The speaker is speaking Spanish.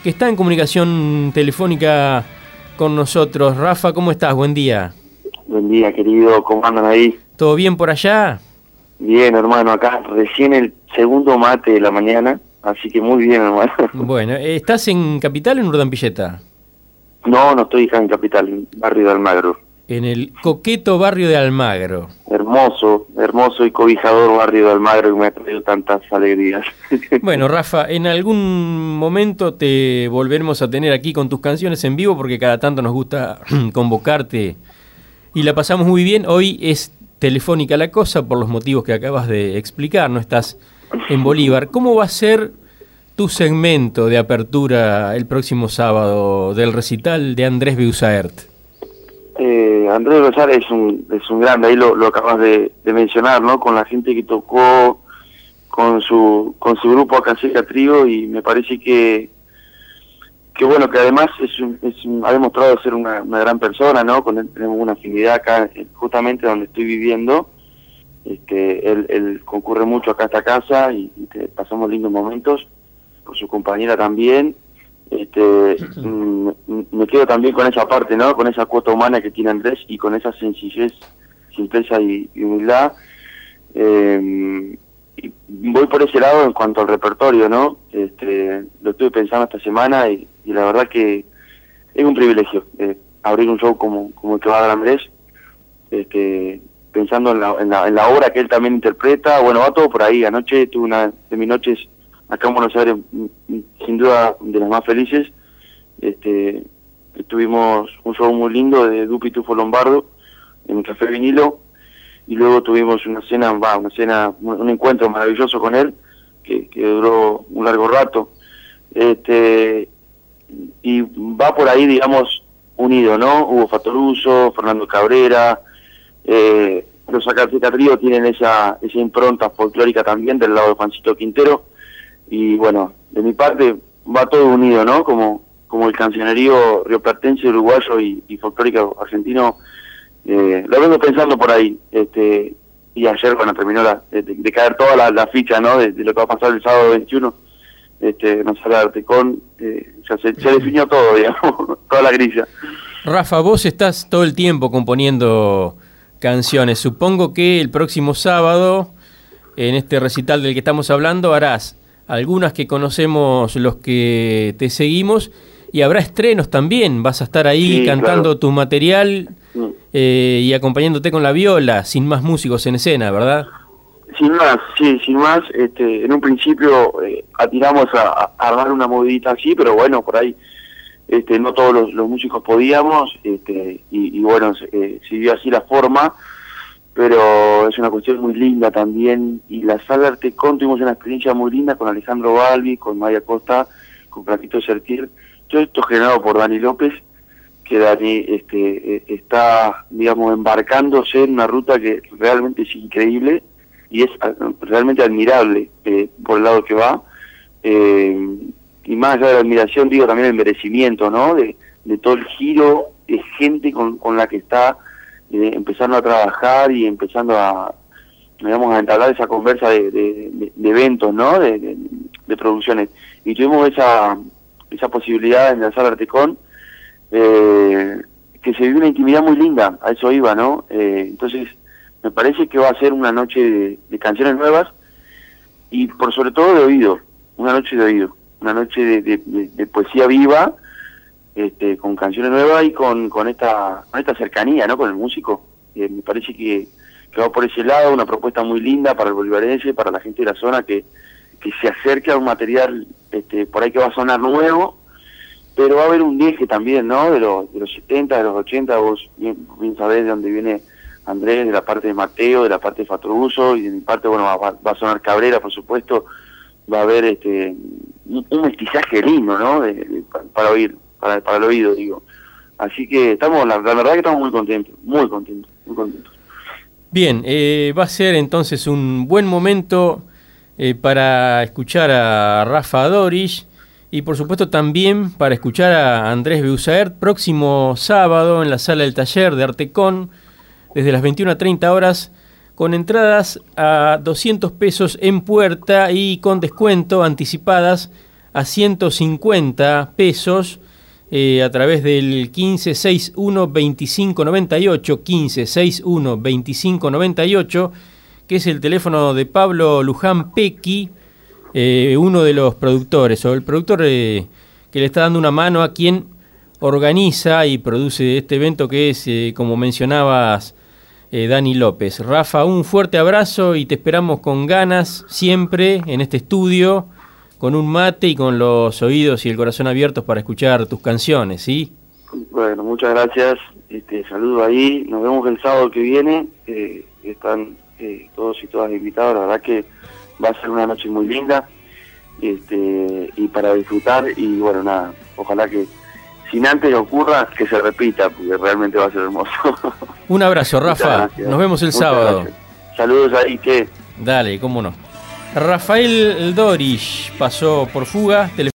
que está en comunicación telefónica con nosotros. Rafa, ¿cómo estás? Buen día. Buen día, querido. ¿Cómo andan ahí? ¿Todo bien por allá? Bien, hermano. Acá recién el segundo mate de la mañana, así que muy bien, hermano. Bueno, ¿estás en Capital o en Urdampilleta? No estoy acá en Capital, en barrio de Almagro. En el coqueto barrio de Almagro. Hermoso y cobijador barrio de Almagro que me ha traído tantas alegrías. Bueno, Rafa, en algún momento te volveremos a tener aquí con tus canciones en vivo porque cada tanto nos gusta convocarte y la pasamos muy bien. Hoy es telefónica la cosa por los motivos que acabas de explicar, no estás en Bolívar. ¿Cómo va a ser tu segmento de apertura el próximo sábado del recital de Andrés Beusaert? Andrés Beusaert es un grande, ahí lo acabas de mencionar, ¿no? Con la gente que tocó con su grupo Acaseca Trío, y me parece que bueno, que además ha demostrado ser una gran persona, ¿no? Con él tenemos una afinidad acá, justamente donde estoy viviendo. Él concurre mucho acá a esta casa y pasamos lindos momentos, con su compañera también. Me quedo también con esa parte, ¿no? Con esa cuota humana que tiene Andrés y con esa sencillez, simpleza y humildad. Y voy por ese lado en cuanto al repertorio, ¿no? Lo estuve pensando esta semana y la verdad que es un privilegio abrir un show como el que va a dar Andrés, pensando en la obra que él también interpreta. Bueno, va todo por ahí. Anoche tuve una de mis noches acá en Buenos Aires, sin duda de las más felices. Tuvimos un show muy lindo de Dupi Tufo Lombardo en el Café Vinilo, y luego tuvimos un encuentro maravilloso con él que duró un largo rato. Y va por ahí, digamos, unido, ¿no? Hugo Fatoruso, Fernando Cabrera, los Acaseca Trío tienen esa impronta folclórica también del lado de Juancito Quintero. Y bueno, de mi parte va todo unido, ¿no? Como el cancionerío rioplatense, uruguayo y folclórico argentino, lo vengo pensando por ahí. Y ayer, bueno, terminó de caer toda la ficha, ¿no? De lo que va a pasar el sábado 21, nos sale de Artecón, ya se definió todo, digamos, toda la grilla. Rafa, vos estás todo el tiempo componiendo canciones. Supongo que el próximo sábado, en este recital del que estamos hablando, harás algunas que conocemos los que te seguimos, y habrá estrenos también. Vas a estar ahí, sí, cantando, claro, tu material y acompañándote con la viola, sin más músicos en escena, ¿verdad? Sin más. En un principio atiramos a armar una movidita así, pero bueno, por ahí no todos los músicos podíamos, y bueno, siguió así la forma. Pero es una cuestión muy linda también, y la sala Artecón tuvimos una experiencia muy linda con Alejandro Balbi, con Maya Costa, con Platito Sertier, todo esto generado por Dani López, que Dani está, digamos, embarcándose en una ruta que realmente es increíble y es realmente admirable por el lado que va, y más allá de la admiración, digo también el merecimiento, ¿no? De todo el giro de gente con la que está empezando a trabajar y empezando a entablar esa conversa de eventos, ¿no? De producciones. Y tuvimos esa posibilidad en la sala Artecón, que se vive una intimidad muy linda, a eso iba, ¿no? Entonces, me parece que va a ser una noche de canciones nuevas y por sobre todo de oído, una noche de poesía viva, con canciones nuevas y con esta cercanía, ¿no? Con el músico. Me parece que va por ese lado, una propuesta muy linda para el bolivarense, para la gente de la zona que se acerque a un material por ahí que va a sonar nuevo, pero va a haber un viaje también, ¿no? De los 70, de los 80, vos bien sabés de dónde viene Andrés, de la parte de Mateo, de la parte de Fatoruso, y de mi parte, bueno, va a sonar Cabrera, por supuesto. Va a haber un mestizaje lindo, ¿no? Para oír. Para el oído, digo. Así que estamos, la verdad que estamos muy contentos. Bien, va a ser entonces un buen momento para escuchar a Rafa Dorisch y por supuesto también para escuchar a Andrés Beusaert próximo sábado en la sala del taller de Artecón desde las 21:30 con entradas a 200 pesos en puerta y con descuento anticipadas a 150 pesos a través del 1561-2598, 1561-2598, que es el teléfono de Pablo Luján Pequi, uno de los productores, o el productor que le está dando una mano a quien organiza y produce este evento que es, como mencionabas, Dani López. Rafa, un fuerte abrazo y te esperamos con ganas siempre en este estudio, con un mate y con los oídos y el corazón abiertos para escuchar tus canciones, ¿sí? Bueno, muchas gracias, saludo ahí, nos vemos el sábado que viene, están todos y todas invitados, la verdad que va a ser una noche muy linda, y para disfrutar, y bueno, nada, ojalá que sin antes ocurra, que se repita, porque realmente va a ser hermoso. Un abrazo, Rafa, nos vemos el sábado. Gracias. Saludos ahí, que... Dale, cómo no. Rafael Dorisch pasó por Fuga.